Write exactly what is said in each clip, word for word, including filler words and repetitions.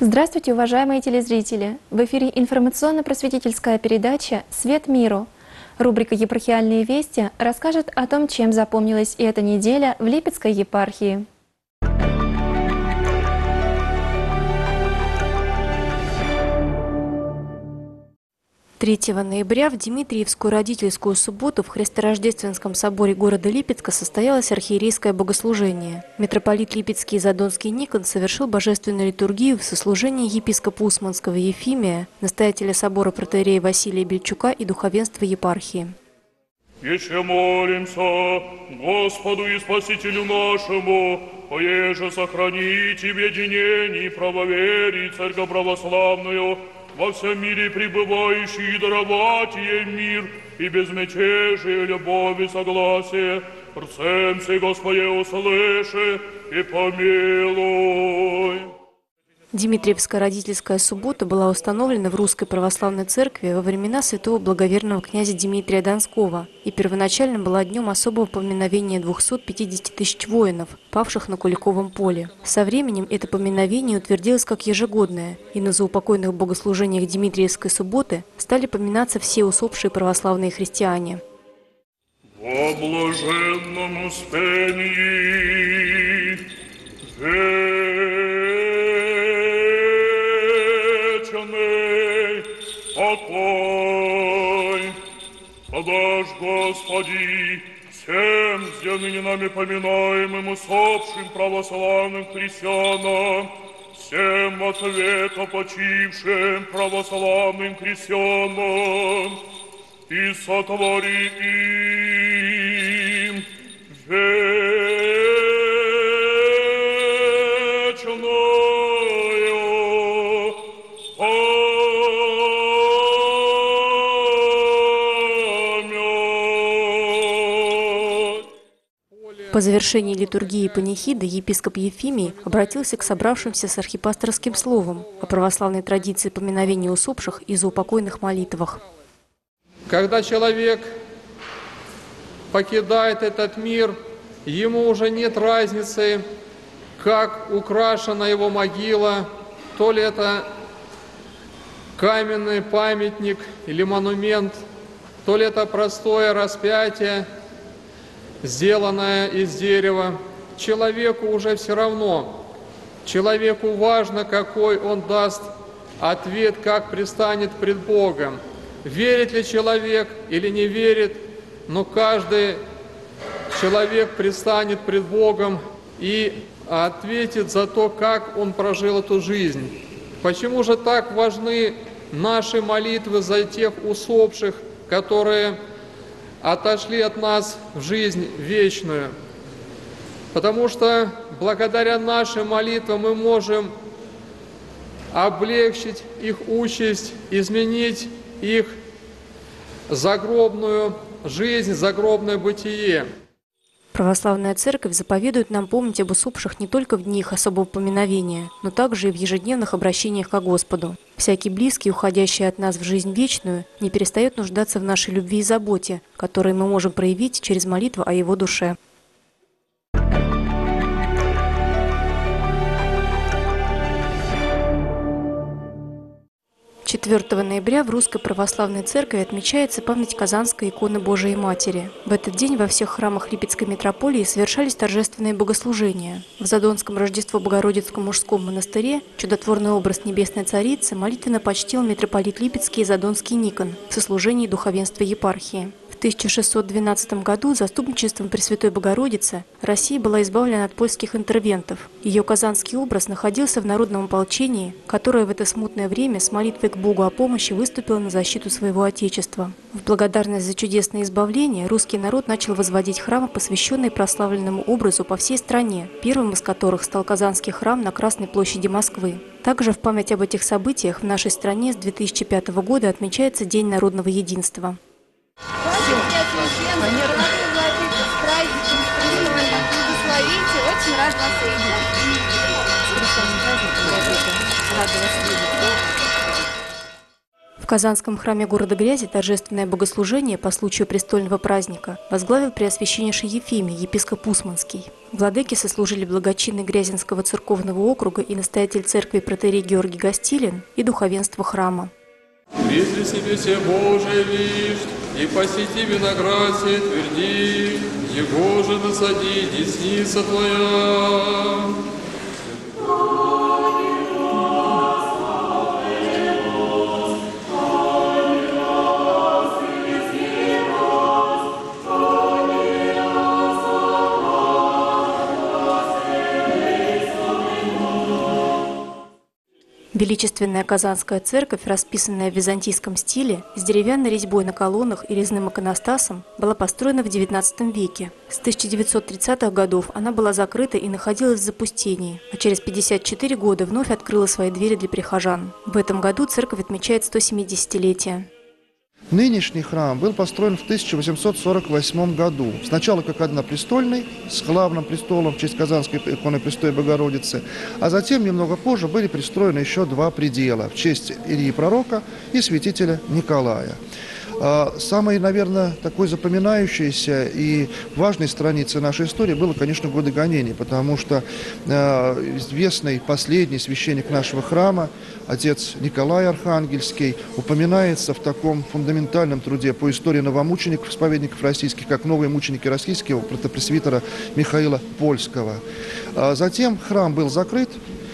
Здравствуйте, уважаемые телезрители! В эфире информационно-просветительская передача «Свет миру». Рубрика «Епархиальные вести» расскажет о том, чем запомнилась и эта неделя в Липецкой епархии. третьего ноября в Дмитриевскую родительскую субботу в Христорождественском соборе города Липецка состоялось архиерейское богослужение. Митрополит Липецкий и Задонский Никон совершил божественную литургию в сослужении епископа Усманского Ефимия, настоятеля собора протоиерея Василия Бельчука и духовенства епархии. Еще молимся Господу и Спасителю нашему, поеже сохрани тебе единение и правоверие, церковь православную, во всем мире пребывающий, и даровать ей мир и безмятежие, любовь и согласие. Рцем сей, Господи, услыши и помилуй. Дмитриевская родительская суббота была установлена в Русской Православной Церкви во времена святого благоверного князя Дмитрия Донского и первоначально была днем особого поминовения двухсот пятидесяти тысяч воинов, павших на Куликовом поле. Со временем это поминовение утвердилось как ежегодное, и на заупокойных богослужениях Дмитриевской субботы стали поминаться все усопшие православные христиане. Во блаженном успении покой, подашь, Господи, всем ныне нами поминаемым усопшим православным христианам, всем от века почившим православным христианам, и сотвори им вечную По завершении литургии панихиды епископ Ефимий обратился к собравшимся с архипасторским словом о православной традиции поминовения усопших и заупокойных молитвах. Когда человек покидает этот мир, ему уже нет разницы, как украшена его могила, то ли это каменный памятник или монумент, то ли это простое распятие, сделанное из дерева. Человеку уже все равно. Человеку важно, какой он даст ответ, как предстанет пред Богом. Верит ли человек или не верит, но каждый человек предстанет пред Богом и ответит за то, как он прожил эту жизнь. Почему же так важны наши молитвы за тех усопших, которые отошли от нас в жизнь вечную? Потому что благодаря нашим молитвам мы можем облегчить их участь, изменить их загробную жизнь, загробное бытие. Православная Церковь заповедует нам помнить об усопших не только в дни их особого поминовения, но также и в ежедневных обращениях ко Господу. Всякий близкий, уходящий от нас в жизнь вечную, не перестает нуждаться в нашей любви и заботе, которые мы можем проявить через молитву о его душе. четвёртого ноября в Русской Православной Церкви отмечается память Казанской иконы Божией Матери. В этот день во всех храмах Липецкой митрополии совершались торжественные богослужения. В Задонском Рождество-Богородицком мужском монастыре чудотворный образ Небесной Царицы молитвенно почтил митрополит Липецкий и Задонский Никон в сослужении духовенства епархии. В тысяча шестьсот двенадцатом году заступничеством Пресвятой Богородицы Россия была избавлена от польских интервентов. Ее казанский образ находился в народном ополчении, которое в это смутное время с молитвой к Богу о помощи выступило на защиту своего Отечества. В благодарность за чудесное избавление русский народ начал возводить храмы, посвященные прославленному образу по всей стране, первым из которых стал Казанский храм на Красной площади Москвы. Также в память об этих событиях в нашей стране с две тысячи пятого года отмечается День народного единства. Очень рад вас видеть. В Казанском храме города Грязи торжественное богослужение по случаю престольного праздника возглавил преосвященнейший Ефимий, епископ Усманский. Владыки сослужили благочинный Грязинского церковного округа и настоятель церкви протоиерей Георгий Гостилин и духовенство храма. «Если себе все Божие вишь, и посети виноград сей тверди, его же насади, десница твоя». Величественная Казанская церковь, расписанная в византийском стиле, с деревянной резьбой на колоннах и резным иконостасом, была построена в девятнадцатом веке. С тысяча девятьсот тридцатых годов она была закрыта и находилась в запустении, а через пятьдесят четыре года вновь открыла свои двери для прихожан. В этом году церковь отмечает сто семидесятилетие. Нынешний храм был построен в тысяча восемьсот сорок восьмом году. Сначала как однопрестольный, с главным престолом в честь Казанской иконы Престой Богородицы, а затем, немного позже, были пристроены еще два предела в честь Ильи Пророка и святителя Николая. Самой, наверное, такой запоминающейся и важной страницей нашей истории было, конечно, годы гонений, потому что известный последний священник нашего храма, отец Николай Архангельский, упоминается в таком фундаментальном труде по истории новомучеников, исповедников российских, как новые мученики российского протопресвитера Михаила Польского. Затем храм был закрыт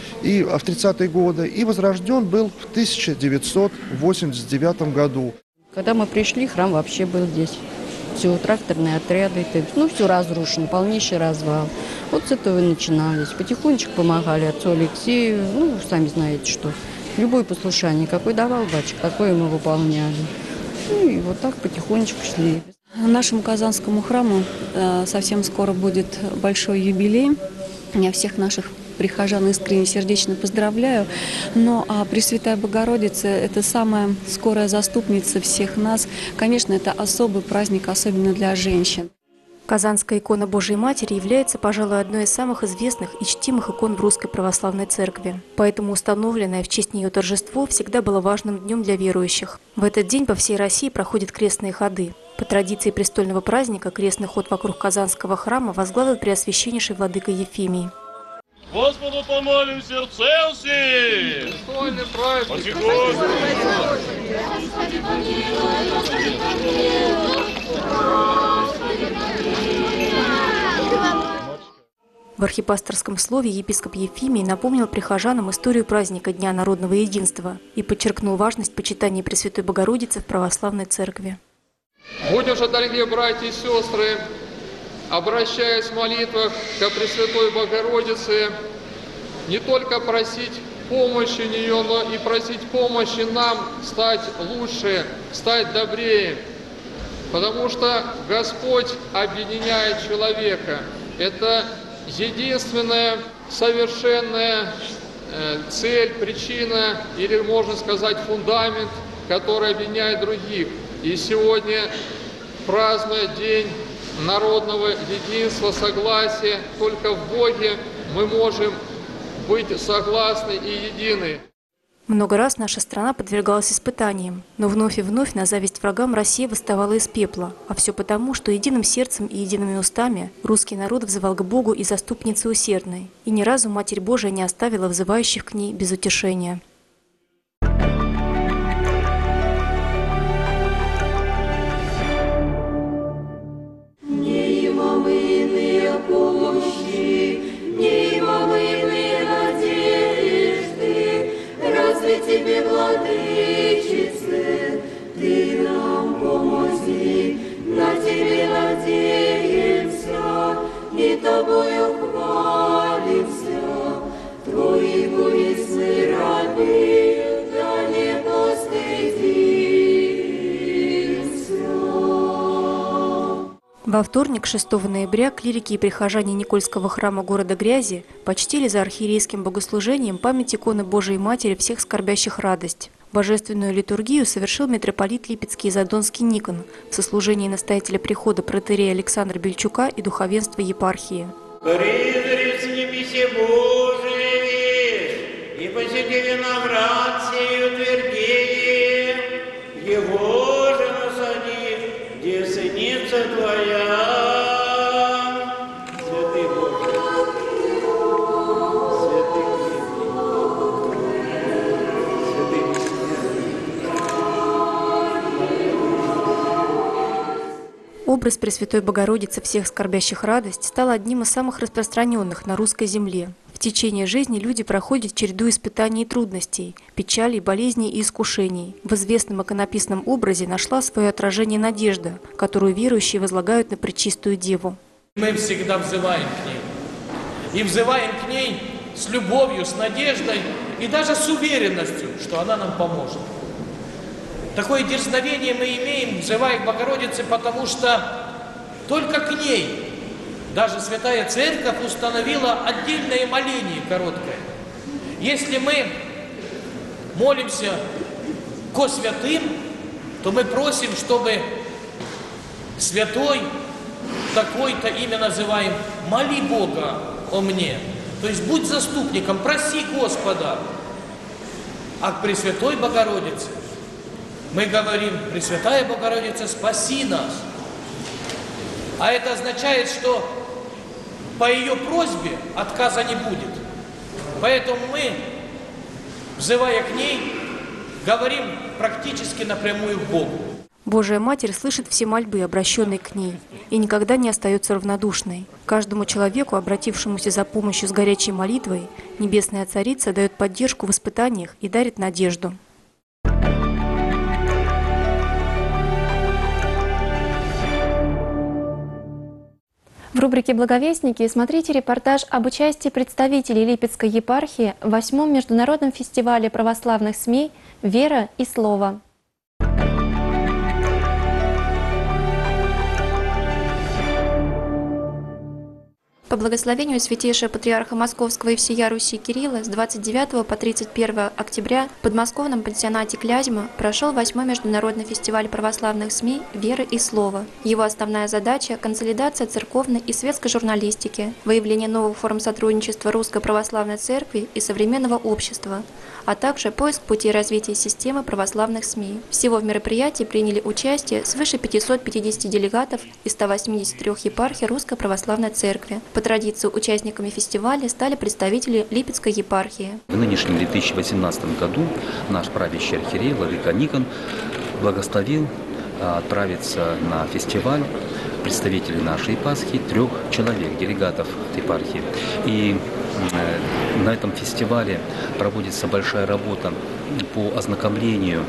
и в тридцатые годы и возрожден был в тысяча девятьсот восемьдесят девятом году. Когда мы пришли, храм вообще был здесь. Все, тракторные отряды, ну, все разрушено, полнейший развал. Вот с этого и начинались. Потихонечку помогали отцу Алексею. Ну, вы сами знаете, что любое послушание, какой давал батюшка, такое мы выполняли. Ну, и вот так потихонечку шли. Нашему Казанскому храму э, совсем скоро будет большой юбилей. Я всех наших прихожан искренне сердечно поздравляю. Но а Пресвятая Богородица – это самая скорая заступница всех нас. Конечно, это особый праздник, особенно для женщин. Казанская икона Божией Матери является, пожалуй, одной из самых известных и чтимых икон в Русской Православной Церкви. Поэтому установленное в честь нее торжество всегда было важным днем для верующих. В этот день по всей России проходят крестные ходы. По традиции престольного праздника крестный ход вокруг Казанского храма возглавил преосвященнейший владыка Ефимий. Господу помолим сердце все! Престольный праздник! В архипасторском слове епископ Ефимий напомнил прихожанам историю праздника Дня народного единства и подчеркнул важность почитания Пресвятой Богородицы в православной церкви. Будем же, дорогие братья и сестры, обращаясь в молитвах ко Пресвятой Богородице, не только просить помощи у нее, но и просить помощи нам стать лучше, стать добрее. Потому что Господь объединяет человека. Это единственная совершенная цель, причина, или, можно сказать, фундамент, который объединяет других. И сегодня, празднуя День народного единства, согласия, только в Боге мы можем быть согласны и едины. Много раз наша страна подвергалась испытаниям, но вновь и вновь на зависть врагам Россия восставала из пепла. А все потому, что единым сердцем и едиными устами русский народ взывал к Богу и заступнице усердной. И ни разу Матерь Божия не оставила взывающих к ней без утешения. Тебе, владычице, ты нам помози, на тебе надеемся, и тобою хвалимся, твои горестные рабы, да не постыдимся. Во вторник, шестого ноября, клирики и прихожане Никольского храма города Грязи почтили за архиерейским богослужением память иконы Божией Матери всех скорбящих радость. Божественную литургию совершил митрополит Липецкий и Задонский Никон в сослужении настоятеля прихода протоиерея Александра Бельчука и духовенства епархии. «Призри в небесе Божие, и посети виноград сей утвердили, Образ Пресвятой Богородицы всех скорбящих радость стал одним из самых распространенных на русской земле. В течение жизни люди проходят череду испытаний и трудностей, печалей, болезней и искушений. В известном иконописном образе нашла свое отражение надежда, которую верующие возлагают на Пречистую Деву. Мы всегда взываем к ней. И взываем к ней с любовью, с надеждой и даже с уверенностью, что она нам поможет. Такое дерзновение мы имеем, взывая к Богородице, потому что только к ней даже Святая Церковь установила отдельное моление короткое. Если мы молимся ко святым, то мы просим, чтобы святой, такой-то имя называем, моли Бога о мне. То есть будь заступником, проси Господа. А к Пресвятой Богородице мы говорим: Пресвятая Богородица, спаси нас. А это означает, что по ее просьбе отказа не будет. Поэтому мы, взывая к ней, говорим практически напрямую к Богу. Божия Матерь слышит все мольбы, обращенные к ней, и никогда не остается равнодушной. Каждому человеку, обратившемуся за помощью с горячей молитвой, Небесная Царица дает поддержку в испытаниях и дарит надежду. В рубрике «Благовестники» смотрите репортаж об участии представителей Липецкой епархии в восьмом международном фестивале православных СМИ «Вера и Слово». По благословению Святейшего Патриарха Московского и всея Руси Кирилла с двадцать девятого по тридцать первое октября в подмосковном пансионате Клязьма прошел восьмой международный фестиваль православных СМИ «Вера и Слово». Его основная задача – консолидация церковной и светской журналистики, выявление новых форм сотрудничества Русской Православной Церкви и современного общества, а также поиск путей развития системы православных СМИ. Всего в мероприятии приняли участие свыше пятисот пятидесяти делегатов из ста восьмидесяти трёх епархий Русской Православной Церкви. По традиции участниками фестиваля стали представители Липецкой епархии. В нынешнем две тысячи восемнадцатом году наш правящий архиерей Владыка Никон благословил отправиться на фестиваль представителей нашей епархии, трех человек, делегатов от епархии. И на этом фестивале проводится большая работа по ознакомлению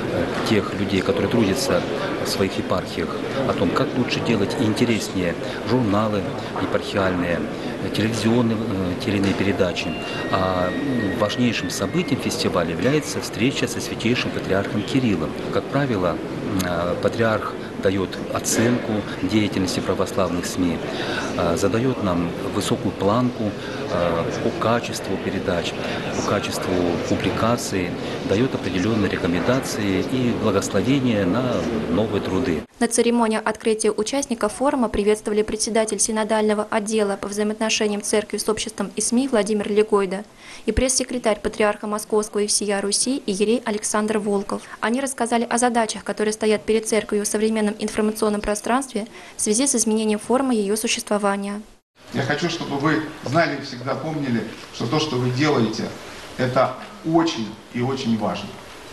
тех людей, которые трудятся в своих епархиях, о том, как лучше делать и интереснее журналы епархиальные, телевизионные те или иные передачи. А важнейшим событием фестиваля является встреча со Святейшим Патриархом Кириллом. Как правило, патриарх дает оценку деятельности православных СМИ, задает нам высокую планку по качеству передач, по качеству публикаций, дает определенные рекомендации и благословения на новые труды. На церемонии открытия участников форума приветствовали председатель синодального отдела по взаимоотношениям церкви с обществом и СМИ Владимир Легойда и пресс-секретарь Патриарха Московского и всея Руси иерей Александр Волков. Они рассказали о задачах, которые стоят перед церковью в современном информационном пространстве в связи с изменением формы ее существования. Я хочу, чтобы вы знали и всегда помнили, что то, что вы делаете, это очень и очень важно.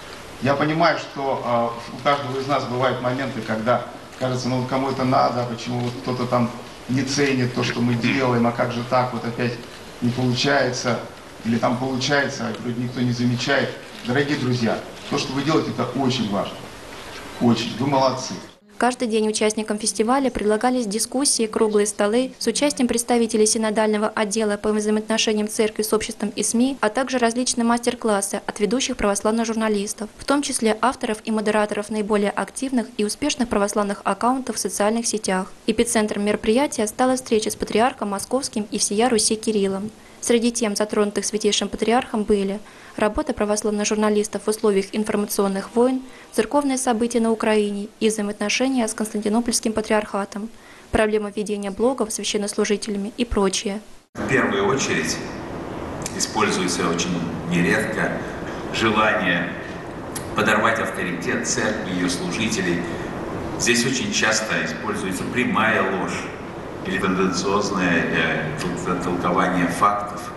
Я понимаю, что э, у каждого из нас бывают моменты, когда кажется, ну кому это надо, почему вот кто-то там не ценит то, что мы делаем, а как же так, вот опять не получается, или там получается, а вроде никто не замечает. Дорогие друзья, то, что вы делаете, это очень важно. Очень. Вы молодцы. Каждый день участникам фестиваля предлагались дискуссии, круглые столы с участием представителей синодального отдела по взаимоотношениям церкви с обществом и СМИ, а также различные мастер-классы от ведущих православных журналистов, в том числе авторов и модераторов наиболее активных и успешных православных аккаунтов в социальных сетях. Эпицентром мероприятия стала встреча с патриархом Московским и всея Руси Кириллом. Среди тем, затронутых Святейшим Патриархом, были работа православных журналистов в условиях информационных войн, церковные события на Украине и взаимоотношения с Константинопольским патриархатом, проблема ведения блогов священнослужителями и прочее. В первую очередь используется очень нередко желание подорвать авторитет церкви, ее служителей. Здесь очень часто используется прямая ложь или тенденциозное э, толкование фактов.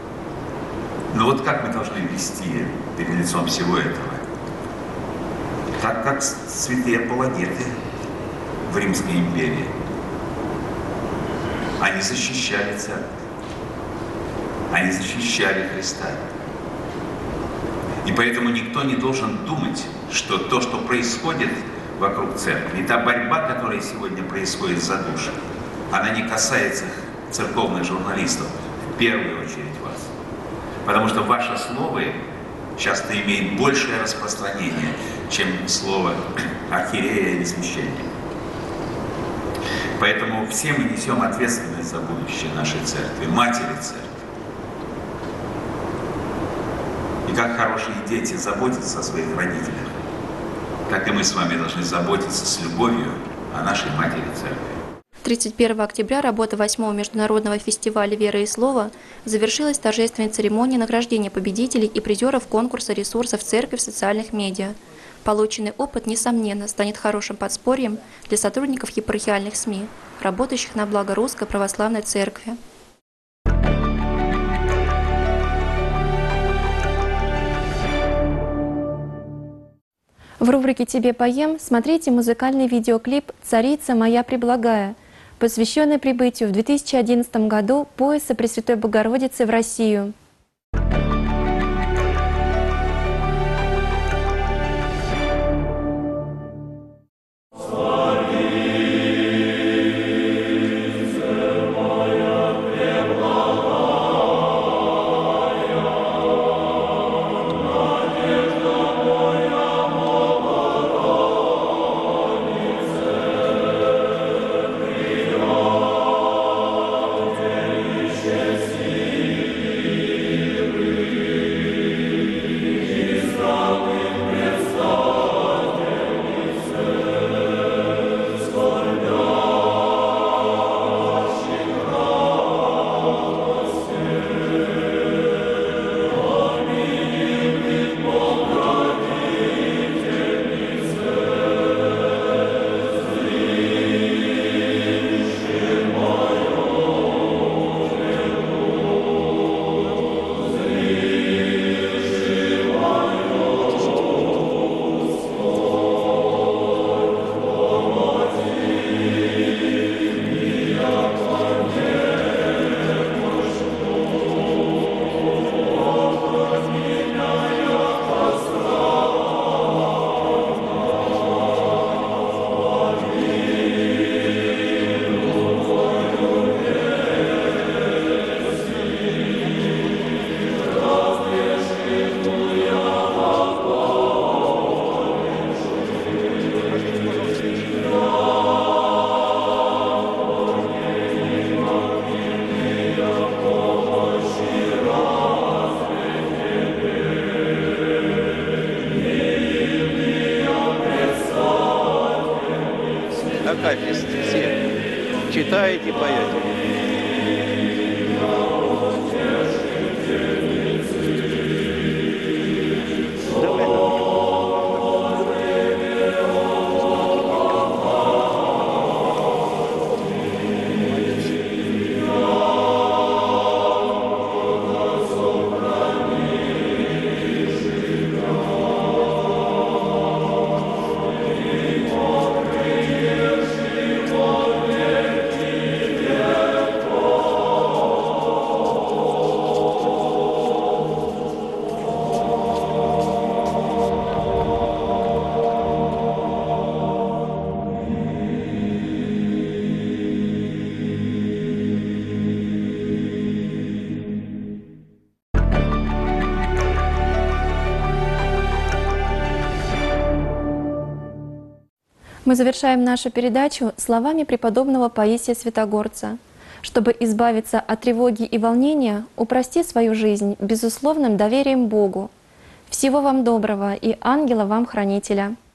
Но вот как мы должны вести перед лицом всего этого? Так как святые апологеты. в Римской империи. Они защищали церковь. Они защищали Христа. И поэтому никто не должен думать, что то, что происходит вокруг церкви, и та борьба, которая сегодня происходит за души, она не касается церковных журналистов, в первую очередь вас. Потому что ваше слово часто имеет большее распространение, чем слово архиерея или священника. Поэтому все мы несем ответственность за будущее нашей церкви, матери церкви. И как хорошие дети заботятся о своих родителях, так и мы с вами должны заботиться с любовью о нашей матери церкви. тридцать первого октября работа восьмого международного фестиваля «Вера и Слово» завершилась торжественной церемонией награждения победителей и призеров конкурса ресурсов «Церковь в социальных медиа». Полученный опыт, несомненно, станет хорошим подспорьем для сотрудников епархиальных СМИ, работающих на благо Русской Православной Церкви. В рубрике «Тебе поем» смотрите музыкальный видеоклип «Царица моя преблагая», посвященный прибытию в две тысячи одиннадцатом году пояса Пресвятой Богородицы в Россию. Акафист все читаете, поете. Мы завершаем нашу передачу словами преподобного Паисия Святогорца. Чтобы избавиться от тревоги и волнения, упрости свою жизнь безусловным доверием Богу. Всего вам доброго и ангела вам хранителя.